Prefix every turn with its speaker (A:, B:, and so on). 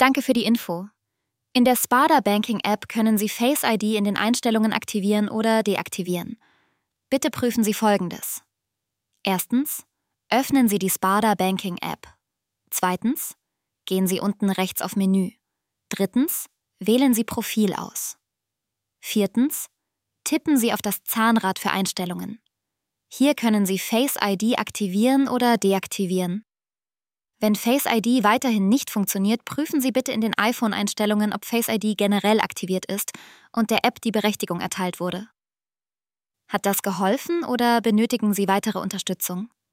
A: Danke für die Info. In der Sparda Banking App können Sie Face ID in den Einstellungen aktivieren oder deaktivieren. Bitte prüfen Sie Folgendes. Erstens, öffnen Sie die Sparda Banking App. Zweitens, gehen Sie unten rechts auf Menü. Drittens, wählen Sie Profil aus. Viertens, tippen Sie auf das Zahnrad für Einstellungen. Hier können Sie Face ID aktivieren oder deaktivieren. Wenn Face ID weiterhin nicht funktioniert, prüfen Sie bitte in den iPhone-Einstellungen, ob Face ID generell aktiviert ist und der App die Berechtigung erteilt wurde. Hat das geholfen oder benötigen Sie weitere Unterstützung?